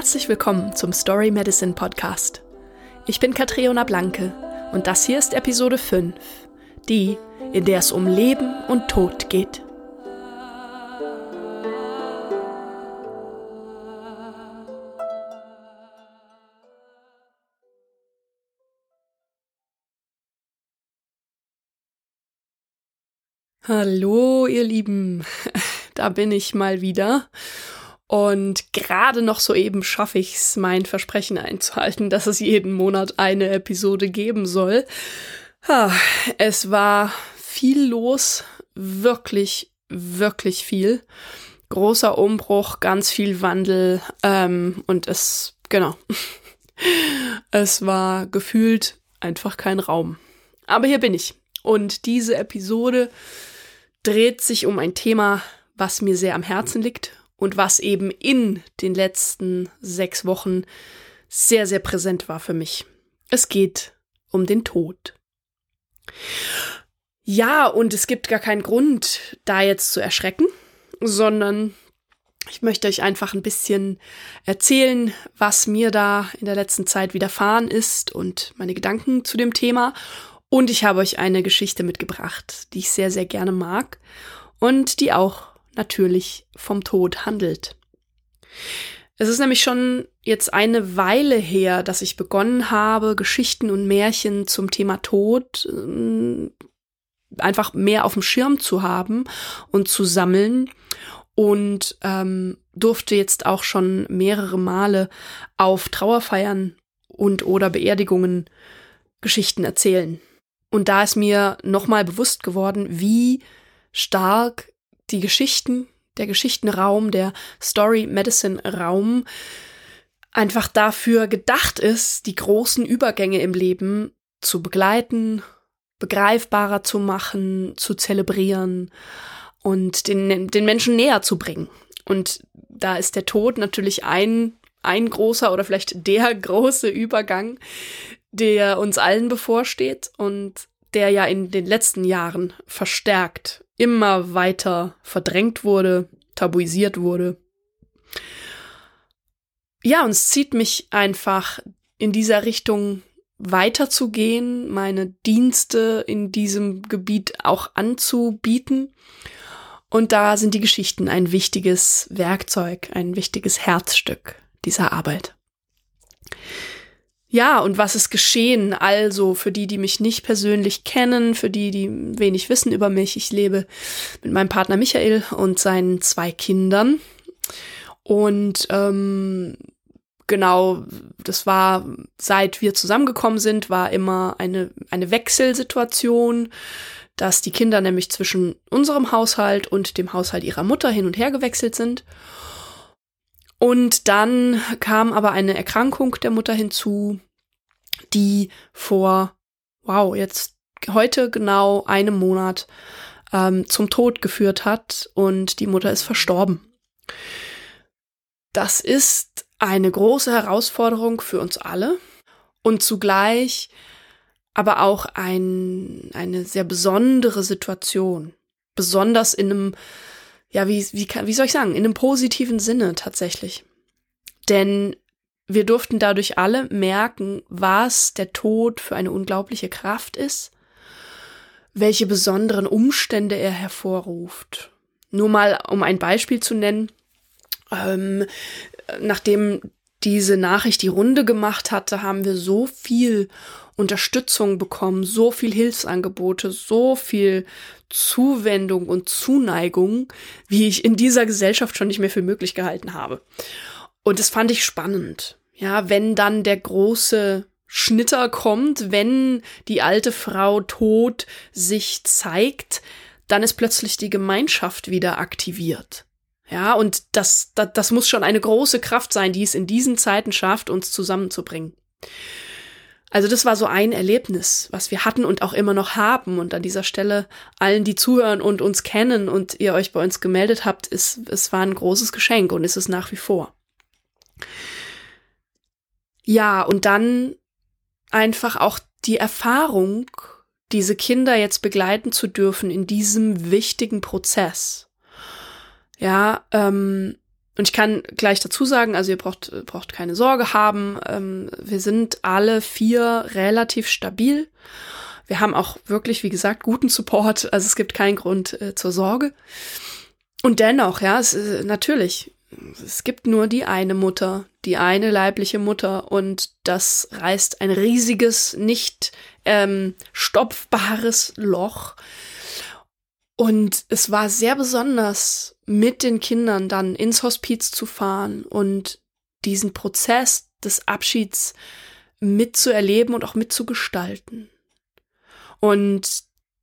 Herzlich willkommen zum Story Medicine Podcast. Ich bin Katriona Blanke und das hier ist Episode 5, die, in der es um Leben und Tod geht. Hallo ihr Lieben, da bin ich mal wieder. Und gerade noch soeben schaffe ich es, mein Versprechen einzuhalten, dass es jeden Monat eine Episode geben soll. Es war viel los, wirklich, wirklich viel. Großer Umbruch, ganz viel Wandel und es war gefühlt einfach kein Raum. Aber hier bin ich und diese Episode dreht sich um ein Thema, was mir sehr am Herzen liegt. Und was eben in den letzten 6 Wochen sehr, sehr präsent war für mich. Es geht um den Tod. Ja, und es gibt gar keinen Grund, da jetzt zu erschrecken, sondern ich möchte euch einfach ein bisschen erzählen, was mir da in der letzten Zeit widerfahren ist und meine Gedanken zu dem Thema. Und ich habe euch eine Geschichte mitgebracht, die ich sehr, sehr gerne mag und die auch natürlich vom Tod handelt. Es ist nämlich schon jetzt eine Weile her, dass ich begonnen habe, Geschichten und Märchen zum Thema Tod einfach mehr auf dem Schirm zu haben und zu sammeln und durfte jetzt auch schon mehrere Male auf Trauerfeiern und oder Beerdigungen Geschichten erzählen. Und da ist mir nochmal bewusst geworden, wie stark die Geschichten, der Geschichtenraum, der Story-Medicine-Raum einfach dafür gedacht ist, die großen Übergänge im Leben zu begleiten, begreifbarer zu machen, zu zelebrieren und den Menschen näher zu bringen. Und da ist der Tod natürlich ein großer oder vielleicht der große Übergang, der uns allen bevorsteht und der ja in den letzten Jahren verstärkt immer weiter verdrängt wurde, tabuisiert wurde. Ja, und es zieht mich einfach in dieser Richtung weiterzugehen, meine Dienste in diesem Gebiet auch anzubieten. Und da sind die Geschichten ein wichtiges Werkzeug, ein wichtiges Herzstück dieser Arbeit. Ja, und was ist geschehen? Also für die mich nicht persönlich kennen, für die wenig wissen über mich. Ich lebe mit meinem Partner Michael und seinen 2 Kindern. Und das war, seit wir zusammengekommen sind, war immer eine Wechselsituation, dass die Kinder nämlich zwischen unserem Haushalt und dem Haushalt ihrer Mutter hin und her gewechselt sind. Und dann kam aber eine Erkrankung der Mutter hinzu, die vor, jetzt heute genau einem Monat zum Tod geführt hat und die Mutter ist verstorben. Das ist eine große Herausforderung für uns alle und zugleich aber auch eine sehr besondere Situation. Besonders in einem, wie soll ich sagen, in einem positiven Sinne tatsächlich. Denn wir durften dadurch alle merken, was der Tod für eine unglaubliche Kraft ist, welche besonderen Umstände er hervorruft. Nur mal, um ein Beispiel zu nennen, nachdem diese Nachricht die Runde gemacht hatte, haben wir so viel Unterstützung bekommen, so viel Hilfsangebote, so viel Zuwendung und Zuneigung, wie ich in dieser Gesellschaft schon nicht mehr für möglich gehalten habe. Und das fand ich spannend. Ja, wenn dann der große Schnitter kommt, wenn die alte Frau tot sich zeigt, dann ist plötzlich die Gemeinschaft wieder aktiviert. Ja, und das muss schon eine große Kraft sein, die es in diesen Zeiten schafft, uns zusammenzubringen. Also das war so ein Erlebnis, was wir hatten und auch immer noch haben. Und an dieser Stelle allen, die zuhören und uns kennen und ihr euch bei uns gemeldet habt, es war ein großes Geschenk und ist es nach wie vor. Ja, und dann einfach auch die Erfahrung, diese Kinder jetzt begleiten zu dürfen in diesem wichtigen Prozess. Ja, Und ich kann gleich dazu sagen, also ihr braucht keine Sorge haben. Wir sind alle 4 relativ stabil. Wir haben auch wirklich, wie gesagt, guten Support. Also es gibt keinen Grund zur Sorge. Und dennoch, ja, natürlich, es gibt nur die eine Mutter, die eine leibliche Mutter. Und das reißt ein riesiges, nicht stopfbares Loch. Und es war sehr besonders, mit den Kindern dann ins Hospiz zu fahren und diesen Prozess des Abschieds mitzuerleben und auch mitzugestalten. Und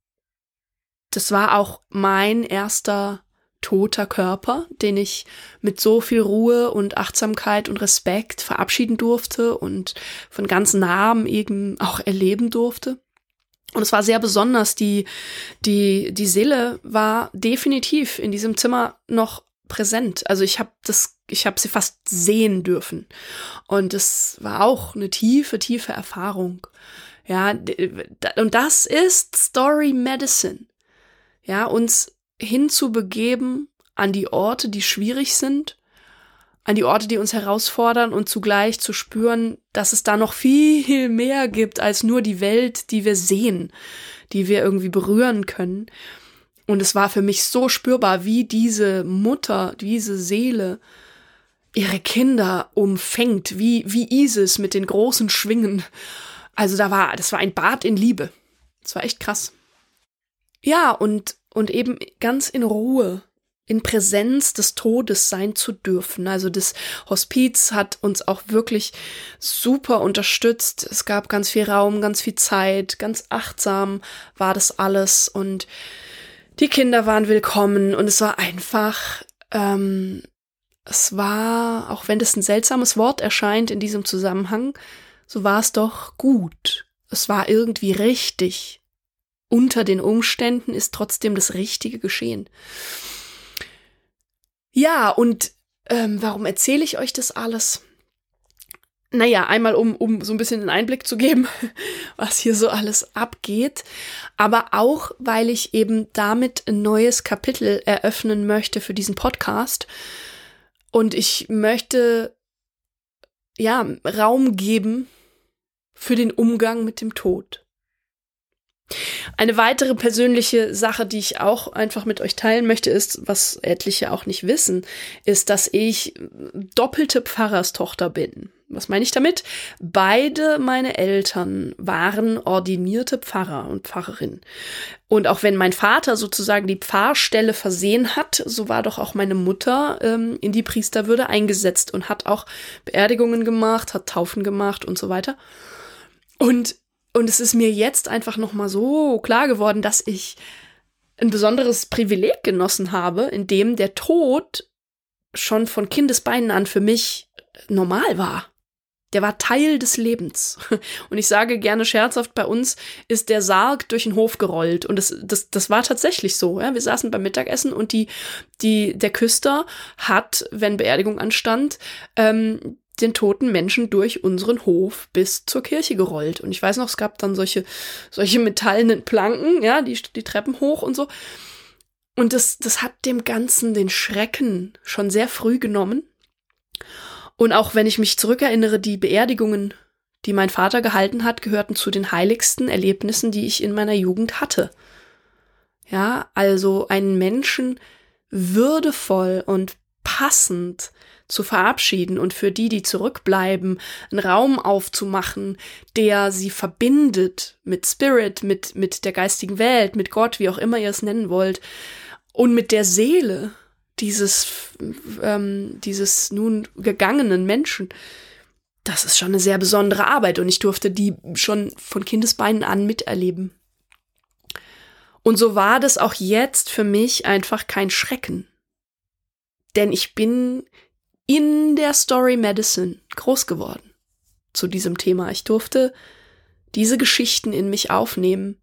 das war auch mein erster toter Körper, den ich mit so viel Ruhe und Achtsamkeit und Respekt verabschieden durfte und von ganz nahem eben auch erleben durfte. Und es war sehr besonders, die Seele war definitiv in diesem Zimmer noch präsent. Also ich habe sie fast sehen dürfen. Und es war auch eine tiefe, tiefe Erfahrung. Ja, und das ist Story Medicine. Ja, uns hinzubegeben an die Orte, die schwierig sind, an die Orte, die uns herausfordern und zugleich zu spüren, dass es da noch viel mehr gibt als nur die Welt, die wir sehen, die wir irgendwie berühren können. Und es war für mich so spürbar, wie diese Mutter, diese Seele ihre Kinder umfängt, wie Isis mit den großen Schwingen. Also das war ein Bad in Liebe. Das war echt krass. Ja, und eben ganz in Ruhe, in Präsenz des Todes sein zu dürfen. Also das Hospiz hat uns auch wirklich super unterstützt. Es gab ganz viel Raum, ganz viel Zeit, ganz achtsam war das alles und die Kinder waren willkommen und es war einfach, es war, auch wenn das ein seltsames Wort erscheint in diesem Zusammenhang, so war es doch gut. Es war irgendwie richtig. Unter den Umständen ist trotzdem das Richtige geschehen. Ja, und warum erzähle ich euch das alles? Naja, einmal um so ein bisschen einen Einblick zu geben, was hier so alles abgeht, aber auch, weil ich eben damit ein neues Kapitel eröffnen möchte für diesen Podcast. Und ich möchte, ja, Raum geben für den Umgang mit dem Tod. Eine weitere persönliche Sache, die ich auch einfach mit euch teilen möchte, ist, was etliche auch nicht wissen, ist, dass ich doppelte Pfarrerstochter bin. Was meine ich damit? Beide meine Eltern waren ordinierte Pfarrer und Pfarrerin. Und auch wenn mein Vater sozusagen die Pfarrstelle versehen hat, so war doch auch meine Mutter in die Priesterwürde eingesetzt und hat auch Beerdigungen gemacht, hat Taufen gemacht und so weiter. Und es ist mir jetzt einfach nochmal so klar geworden, dass ich ein besonderes Privileg genossen habe, in dem der Tod schon von Kindesbeinen an für mich normal war. Der war Teil des Lebens. Und ich sage gerne scherzhaft, bei uns ist der Sarg durch den Hof gerollt. Und das war tatsächlich so. Ja? Wir saßen beim Mittagessen und der Küster hat, wenn Beerdigung anstand, den toten Menschen durch unseren Hof bis zur Kirche gerollt. Und ich weiß noch, es gab dann solche metallenen Planken, ja, die Treppen hoch und so. Und das hat dem Ganzen den Schrecken schon sehr früh genommen. Und auch wenn ich mich zurückerinnere, die Beerdigungen, die mein Vater gehalten hat, gehörten zu den heiligsten Erlebnissen, die ich in meiner Jugend hatte. Ja, also einen Menschen würdevoll und passend zu verabschieden und für die zurückbleiben, einen Raum aufzumachen, der sie verbindet mit Spirit, mit der geistigen Welt, mit Gott, wie auch immer ihr es nennen wollt, und mit der Seele dieses nun gegangenen Menschen. Das ist schon eine sehr besondere Arbeit und ich durfte die schon von Kindesbeinen an miterleben. Und so war das auch jetzt für mich einfach kein Schrecken. Denn ich bin in der Story Medicine groß geworden zu diesem Thema. Ich durfte diese Geschichten in mich aufnehmen.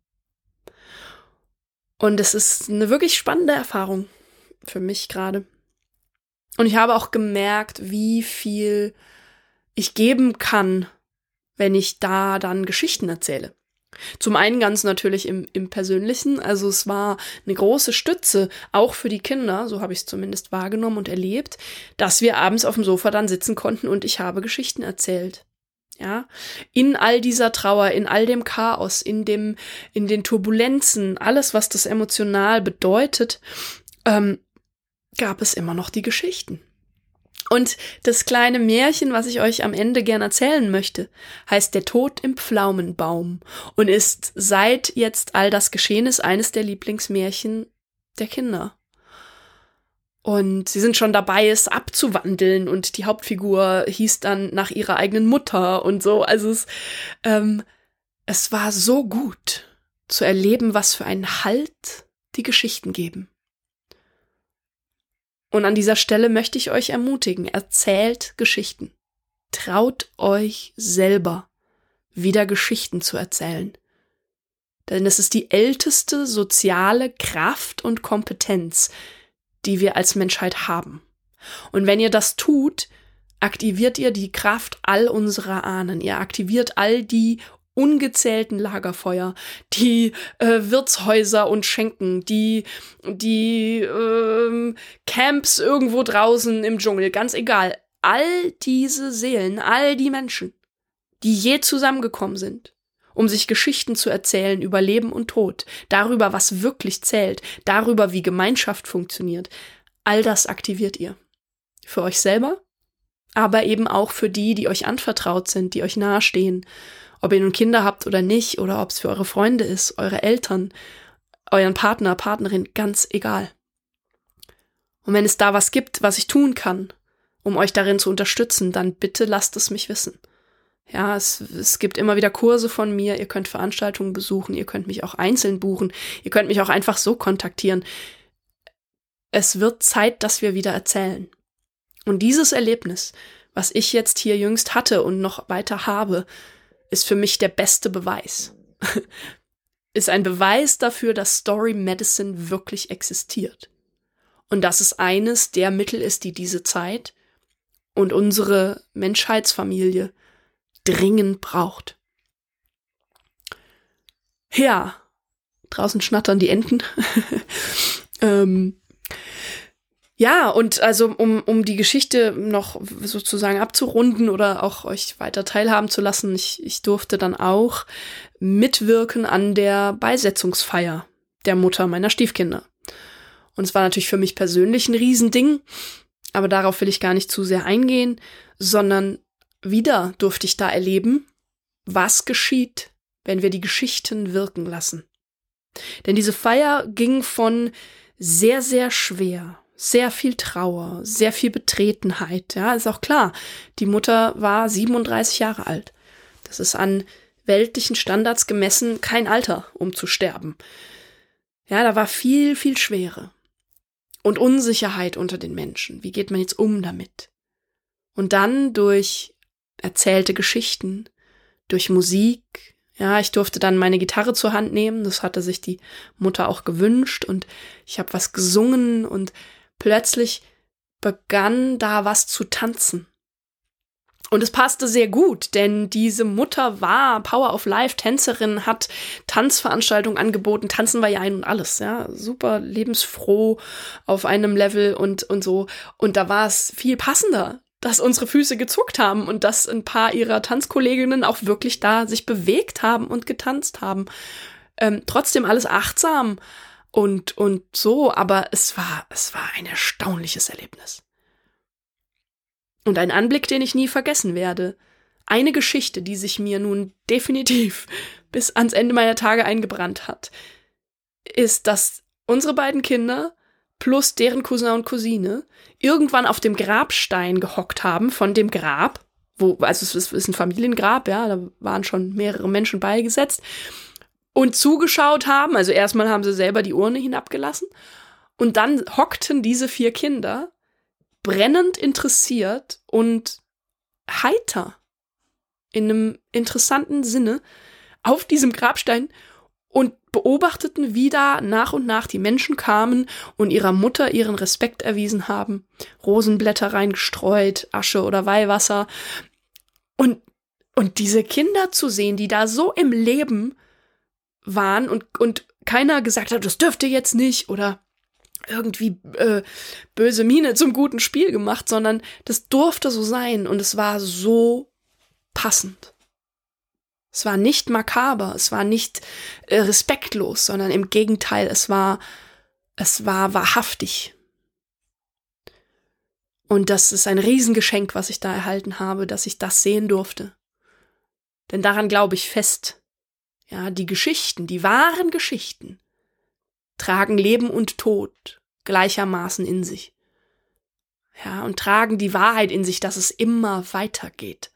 Und es ist eine wirklich spannende Erfahrung für mich gerade. Und ich habe auch gemerkt, wie viel ich geben kann, wenn ich da dann Geschichten erzähle. Zum einen ganz natürlich im Persönlichen, also es war eine große Stütze, auch für die Kinder, so habe ich es zumindest wahrgenommen und erlebt, dass wir abends auf dem Sofa dann sitzen konnten und ich habe Geschichten erzählt. Ja, in all dieser Trauer, in all dem Chaos, in den Turbulenzen, alles, was das emotional bedeutet, gab es immer noch die Geschichten. Und das kleine Märchen, was ich euch am Ende gern erzählen möchte, heißt Der Tod im Pflaumenbaum und ist seit jetzt all das geschehen ist eines der Lieblingsmärchen der Kinder. Und sie sind schon dabei, es abzuwandeln und die Hauptfigur hieß dann nach ihrer eigenen Mutter und so. Also es war so gut zu erleben, was für einen Halt die Geschichten geben. Und an dieser Stelle möchte ich euch ermutigen, erzählt Geschichten. Traut euch selber, wieder Geschichten zu erzählen. Denn es ist die älteste soziale Kraft und Kompetenz, die wir als Menschheit haben. Und wenn ihr das tut, aktiviert ihr die Kraft all unserer Ahnen. Ihr aktiviert all die ungezählten Lagerfeuer, die Wirtshäuser und Schenken, die Camps irgendwo draußen im Dschungel, ganz egal. All diese Seelen, all die Menschen, die je zusammengekommen sind, um sich Geschichten zu erzählen über Leben und Tod, darüber, was wirklich zählt, darüber, wie Gemeinschaft funktioniert, all das aktiviert ihr. Für euch selber, aber eben auch für die euch anvertraut sind, die euch nahestehen. Ob ihr nun Kinder habt oder nicht, oder ob es für eure Freunde ist, eure Eltern, euren Partner, Partnerin, ganz egal. Und wenn es da was gibt, was ich tun kann, um euch darin zu unterstützen, dann bitte lasst es mich wissen. Ja, es gibt immer wieder Kurse von mir, ihr könnt Veranstaltungen besuchen, ihr könnt mich auch einzeln buchen, ihr könnt mich auch einfach so kontaktieren. Es wird Zeit, dass wir wieder erzählen. Und dieses Erlebnis, was ich jetzt hier jüngst hatte und noch weiter habe, ist für mich der beste Beweis. Ist ein Beweis dafür, dass Story Medicine wirklich existiert. Und dass es eines der Mittel ist, die diese Zeit und unsere Menschheitsfamilie dringend braucht. Ja, draußen schnattern die Enten. Ja, und also um die Geschichte noch sozusagen abzurunden oder auch euch weiter teilhaben zu lassen, ich durfte dann auch mitwirken an der Beisetzungsfeier der Mutter meiner Stiefkinder. Und es war natürlich für mich persönlich ein Riesending, aber darauf will ich gar nicht zu sehr eingehen, sondern wieder durfte ich da erleben, was geschieht, wenn wir die Geschichten wirken lassen. Denn diese Feier ging von sehr, sehr schwer, sehr viel Trauer, sehr viel Betretenheit. Ja, ist auch klar, die Mutter war 37 Jahre alt. Das ist an weltlichen Standards gemessen kein Alter, um zu sterben. Ja, da war viel, viel Schwere. Und Unsicherheit unter den Menschen. Wie geht man jetzt um damit? Und dann durch erzählte Geschichten, durch Musik. Ja, ich durfte dann meine Gitarre zur Hand nehmen. Das hatte sich die Mutter auch gewünscht. Und ich habe was gesungen und plötzlich begann da was zu tanzen. Und es passte sehr gut, denn diese Mutter war Power of Life Tänzerin, hat Tanzveranstaltungen angeboten. Tanzen war ja ein und alles, ja, super lebensfroh auf einem Level und so. Und da war es viel passender, dass unsere Füße gezuckt haben und dass ein paar ihrer Tanzkolleginnen auch wirklich da sich bewegt haben und getanzt haben. Trotzdem alles achtsam und so, aber es war ein erstaunliches Erlebnis. Und ein Anblick, den ich nie vergessen werde. Eine Geschichte, die sich mir nun definitiv bis ans Ende meiner Tage eingebrannt hat, ist, dass unsere beiden Kinder plus deren Cousin und Cousine irgendwann auf dem Grabstein gehockt haben von dem Grab, also es ist ein Familiengrab, ja, da waren schon mehrere Menschen beigesetzt, und zugeschaut haben. Also erstmal haben sie selber die Urne hinabgelassen und dann hockten diese 4 Kinder brennend interessiert und heiter in einem interessanten Sinne auf diesem Grabstein und beobachteten, wie da nach und nach die Menschen kamen und ihrer Mutter ihren Respekt erwiesen haben, Rosenblätter reingestreut, Asche oder Weihwasser und diese Kinder zu sehen, die da so im Leben waren und keiner gesagt hat, das dürft ihr jetzt nicht oder irgendwie böse Miene zum guten Spiel gemacht, sondern das durfte so sein und es war so passend. Es war nicht makaber, es war nicht respektlos, sondern im Gegenteil, es war wahrhaftig. Und das ist ein Riesengeschenk, was ich da erhalten habe, dass ich das sehen durfte. Denn daran glaube ich fest. Ja, die Geschichten, die wahren Geschichten, tragen Leben und Tod gleichermaßen in sich. Ja, und tragen die Wahrheit in sich, dass es immer weitergeht.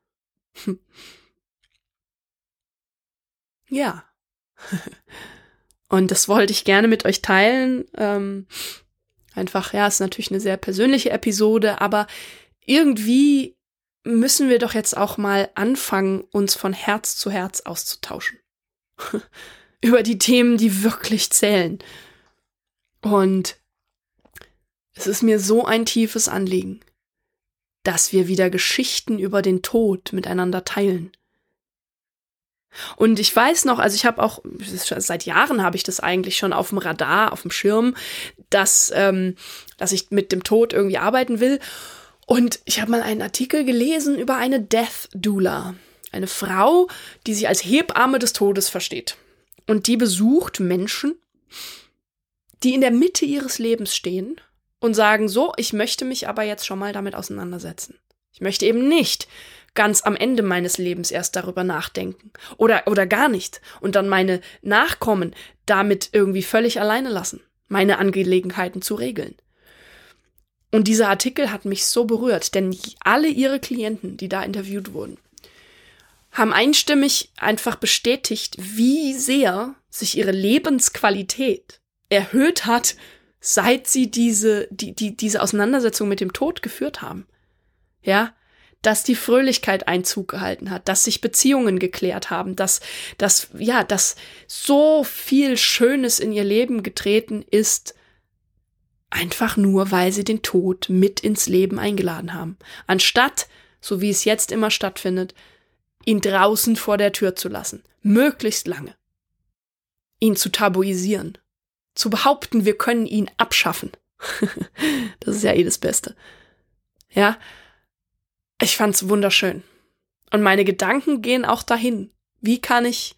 Ja. Und das wollte ich gerne mit euch teilen. Einfach, ja, ist natürlich eine sehr persönliche Episode, aber irgendwie müssen wir doch jetzt auch mal anfangen, uns von Herz zu Herz auszutauschen. Über die Themen, die wirklich zählen. Und es ist mir so ein tiefes Anliegen, dass wir wieder Geschichten über den Tod miteinander teilen. Und ich weiß noch, also ich habe auch, seit Jahren habe ich das eigentlich schon auf dem Radar, auf dem Schirm, dass ich mit dem Tod irgendwie arbeiten will. Und ich habe mal einen Artikel gelesen über eine Death Doula. Eine Frau, die sich als Hebamme des Todes versteht. Und die besucht Menschen, die in der Mitte ihres Lebens stehen und sagen, so, ich möchte mich aber jetzt schon mal damit auseinandersetzen. Ich möchte eben nicht ganz am Ende meines Lebens erst darüber nachdenken. Oder gar nicht. Und dann meine Nachkommen damit irgendwie völlig alleine lassen, meine Angelegenheiten zu regeln. Und dieser Artikel hat mich so berührt, denn alle ihre Klienten, die da interviewt wurden, haben einstimmig einfach bestätigt, wie sehr sich ihre Lebensqualität erhöht hat, seit sie diese Auseinandersetzung mit dem Tod geführt haben. Ja, dass die Fröhlichkeit Einzug gehalten hat, dass sich Beziehungen geklärt haben, dass so viel Schönes in ihr Leben getreten ist, einfach nur, weil sie den Tod mit ins Leben eingeladen haben. Anstatt, so wie es jetzt immer stattfindet, ihn draußen vor der Tür zu lassen, möglichst lange. Ihn zu tabuisieren, zu behaupten, wir können ihn abschaffen. Das ist ja das Beste. Ja, ich fand's wunderschön. Und meine Gedanken gehen auch dahin. Wie kann ich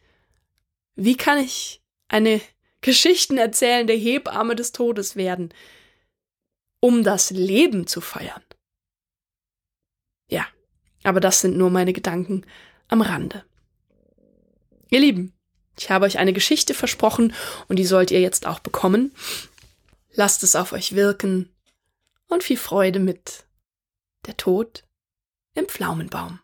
eine geschichtenerzählende Hebamme des Todes werden, um das Leben zu feiern? Ja, aber das sind nur meine Gedanken am Rande. Ihr Lieben, ich habe euch eine Geschichte versprochen und die sollt ihr jetzt auch bekommen. Lasst es auf euch wirken und viel Freude mit Der Tod im Pflaumenbaum.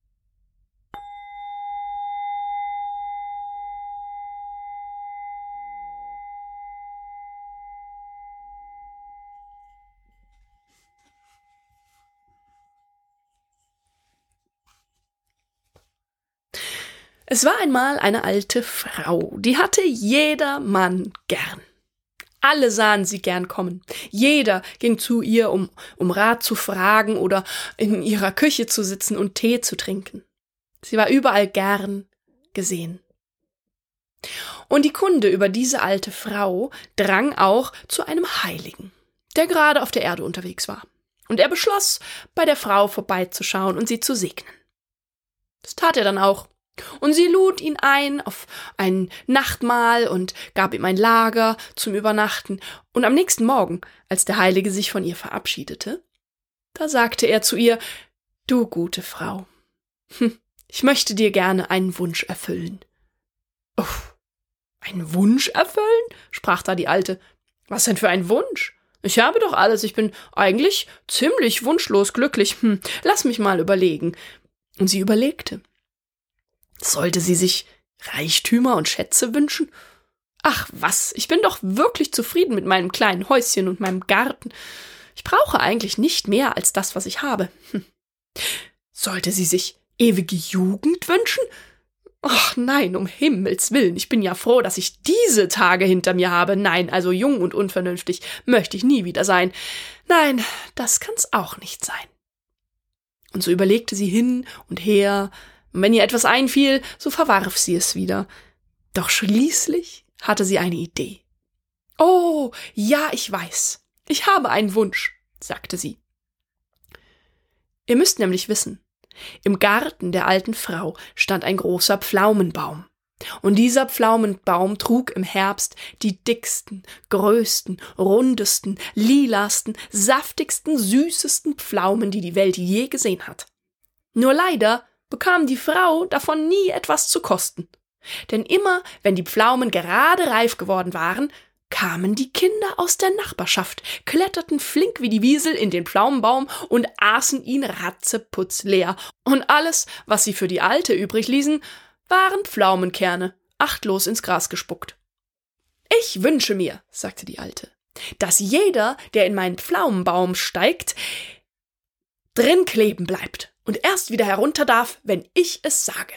Es war einmal eine alte Frau, die hatte jedermann gern. Alle sahen sie gern kommen. Jeder ging zu ihr, um Rat zu fragen oder in ihrer Küche zu sitzen und Tee zu trinken. Sie war überall gern gesehen. Und die Kunde über diese alte Frau drang auch zu einem Heiligen, der gerade auf der Erde unterwegs war. Und er beschloss, bei der Frau vorbeizuschauen und sie zu segnen. Das tat er dann auch. Und sie lud ihn ein auf ein Nachtmahl und gab ihm ein Lager zum Übernachten. Und am nächsten Morgen, als der Heilige sich von ihr verabschiedete, da sagte er zu ihr: »Du gute Frau, ich möchte dir gerne einen Wunsch erfüllen.« »Uff, einen Wunsch erfüllen?« sprach da die Alte. »Was denn für ein Wunsch? Ich habe doch alles, ich bin eigentlich ziemlich wunschlos glücklich. Lass mich mal überlegen.« Und sie überlegte. Sollte sie sich Reichtümer und Schätze wünschen? Ach was, ich bin doch wirklich zufrieden mit meinem kleinen Häuschen und meinem Garten. Ich brauche eigentlich nicht mehr als das, was ich habe. Sollte sie sich ewige Jugend wünschen? Ach nein, um Himmels Willen, ich bin ja froh, dass ich diese Tage hinter mir habe. Nein, also jung und unvernünftig möchte ich nie wieder sein. Nein, das kann's auch nicht sein. Und so überlegte sie hin und her, und wenn ihr etwas einfiel, so verwarf sie es wieder. Doch schließlich hatte sie eine Idee. »Oh, ja, ich weiß. Ich habe einen Wunsch«, sagte sie. Ihr müsst nämlich wissen, im Garten der alten Frau stand ein großer Pflaumenbaum. Und dieser Pflaumenbaum trug im Herbst die dicksten, größten, rundesten, lilasten, saftigsten, süßesten Pflaumen, die die Welt je gesehen hat. Nur leider bekam die Frau davon nie etwas zu kosten. Denn immer, wenn die Pflaumen gerade reif geworden waren, kamen die Kinder aus der Nachbarschaft, kletterten flink wie die Wiesel in den Pflaumenbaum und aßen ihn ratzeputz leer. Und alles, was sie für die Alte übrig ließen, waren Pflaumenkerne, achtlos ins Gras gespuckt. »Ich wünsche mir«, sagte die Alte, »dass jeder, der in meinen Pflaumenbaum steigt, drin kleben bleibt und erst wieder herunter darf, wenn ich es sage.«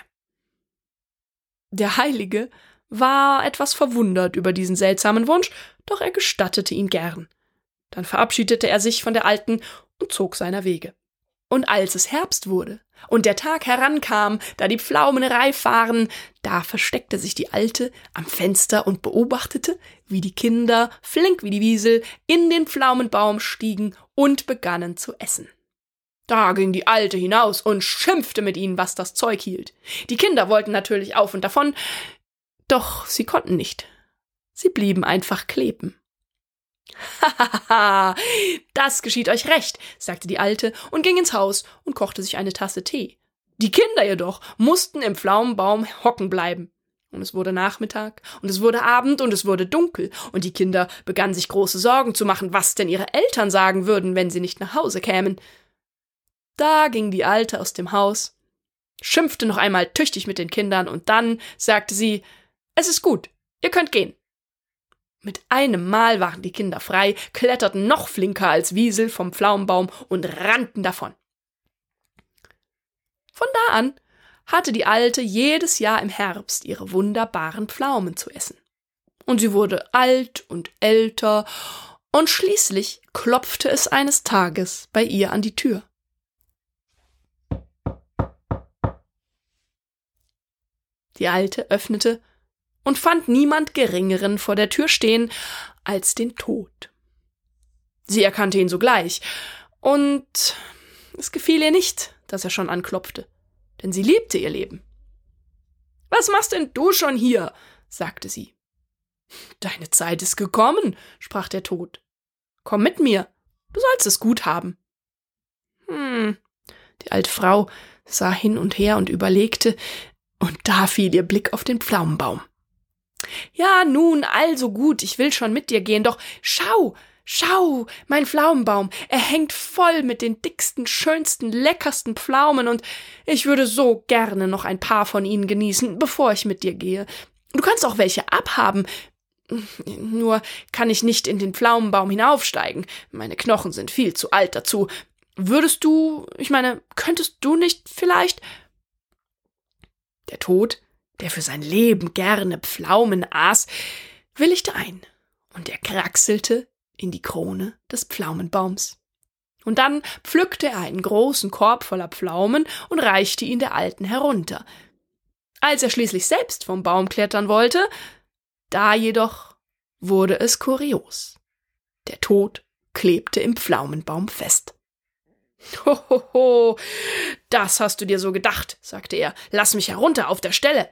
Der Heilige war etwas verwundert über diesen seltsamen Wunsch, doch er gestattete ihn gern. Dann verabschiedete er sich von der Alten und zog seiner Wege. Und als es Herbst wurde und der Tag herankam, da die Pflaumen reif waren, da versteckte sich die Alte am Fenster und beobachtete, wie die Kinder, flink wie die Wiesel, in den Pflaumenbaum stiegen und begannen zu essen. Da ging die Alte hinaus und schimpfte mit ihnen, was das Zeug hielt. Die Kinder wollten natürlich auf und davon, doch sie konnten nicht. Sie blieben einfach kleben. »Hahaha, das geschieht euch recht«, sagte die Alte und ging ins Haus und kochte sich eine Tasse Tee. Die Kinder jedoch mussten im Pflaumenbaum hocken bleiben. Und es wurde Nachmittag, und es wurde Abend, und es wurde dunkel, und die Kinder begannen sich große Sorgen zu machen, was denn ihre Eltern sagen würden, wenn sie nicht nach Hause kämen. Da ging die Alte aus dem Haus, schimpfte noch einmal tüchtig mit den Kindern, und dann sagte sie, »Es ist gut, ihr könnt gehen.« Mit einem Mal waren die Kinder frei, kletterten noch flinker als Wiesel vom Pflaumenbaum und rannten davon. Von da an hatte die Alte jedes Jahr im Herbst ihre wunderbaren Pflaumen zu essen. Und sie wurde alt und älter, und schließlich klopfte es eines Tages bei ihr an die Tür. Die Alte öffnete und fand niemand Geringeren vor der Tür stehen als den Tod. Sie erkannte ihn sogleich, und es gefiel ihr nicht, dass er schon anklopfte, denn sie liebte ihr Leben. »Was machst denn du schon hier?« sagte sie. »Deine Zeit ist gekommen«, sprach der Tod. »Komm mit mir, du sollst es gut haben.« Die alte Frau sah hin und her und überlegte, und da fiel ihr Blick auf den Pflaumenbaum. »Ja, nun, also gut, ich will schon mit dir gehen, doch schau, mein Pflaumenbaum, er hängt voll mit den dicksten, schönsten, leckersten Pflaumen, und ich würde so gerne noch ein paar von ihnen genießen, bevor ich mit dir gehe. Du kannst auch welche abhaben, nur kann ich nicht in den Pflaumenbaum hinaufsteigen, meine Knochen sind viel zu alt dazu. Könntest du nicht vielleicht?« Der Tod, der für sein Leben gerne Pflaumen aß, willigte ein, und er kraxelte in die Krone des Pflaumenbaums. Und dann pflückte er einen großen Korb voller Pflaumen und reichte ihn der Alten herunter. Als er schließlich selbst vom Baum klettern wollte, da jedoch wurde es kurios. Der Tod klebte im Pflaumenbaum fest. »Hohoho, das hast du dir so gedacht«, sagte er. »Lass mich herunter auf der Stelle.«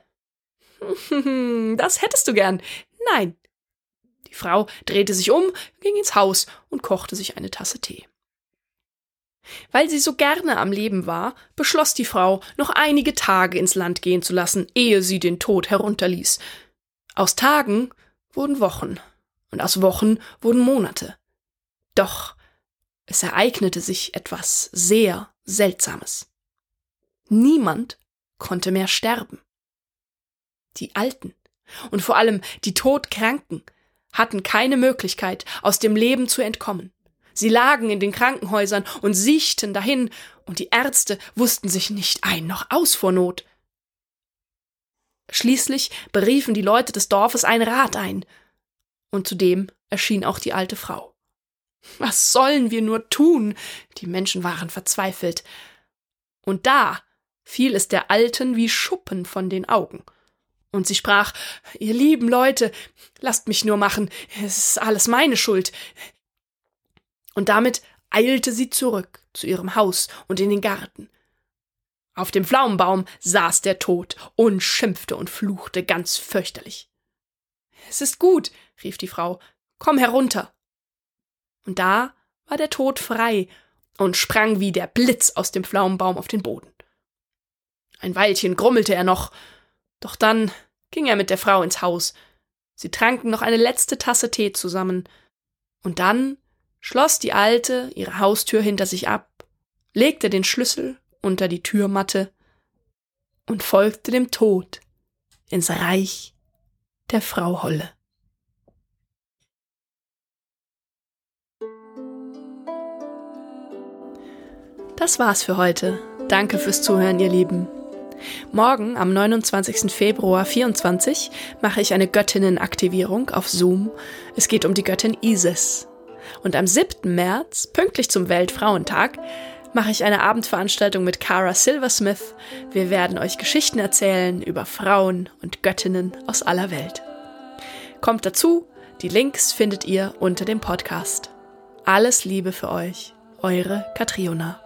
»Das hättest du gern.« »Nein.« Die Frau drehte sich um, ging ins Haus und kochte sich eine Tasse Tee. Weil sie so gerne am Leben war, beschloss die Frau, noch einige Tage ins Land gehen zu lassen, ehe sie den Tod herunterließ. Aus Tagen wurden Wochen, und aus Wochen wurden Monate. Doch es ereignete sich etwas sehr Seltsames. Niemand konnte mehr sterben. Die Alten und vor allem die Todkranken hatten keine Möglichkeit, aus dem Leben zu entkommen. Sie lagen in den Krankenhäusern und siechten dahin, und die Ärzte wussten sich nicht ein noch aus vor Not. Schließlich beriefen die Leute des Dorfes einen Rat ein, und zudem erschien auch die alte Frau. Was sollen wir nur tun? Die Menschen waren verzweifelt. Und da fiel es der Alten wie Schuppen von den Augen. Und sie sprach: »Ihr lieben Leute, lasst mich nur machen, es ist alles meine Schuld.« Und damit eilte sie zurück zu ihrem Haus und in den Garten. Auf dem Pflaumenbaum saß der Tod und schimpfte und fluchte ganz fürchterlich. »Es ist gut«, rief die Frau, »komm herunter.« Und da war der Tod frei und sprang wie der Blitz aus dem Pflaumenbaum auf den Boden. Ein Weilchen grummelte er noch, doch dann ging er mit der Frau ins Haus. Sie tranken noch eine letzte Tasse Tee zusammen, und dann schloss die Alte ihre Haustür hinter sich ab, legte den Schlüssel unter die Türmatte und folgte dem Tod ins Reich der Frau Holle. Das war's für heute. Danke fürs Zuhören, ihr Lieben. Morgen, am 29. Februar 2024, mache ich eine Göttinnenaktivierung auf Zoom. Es geht um die Göttin Isis. Und am 7. März, pünktlich zum Weltfrauentag, mache ich eine Abendveranstaltung mit Cara Silversmith. Wir werden euch Geschichten erzählen über Frauen und Göttinnen aus aller Welt. Kommt dazu, die Links findet ihr unter dem Podcast. Alles Liebe für euch, eure Katriona.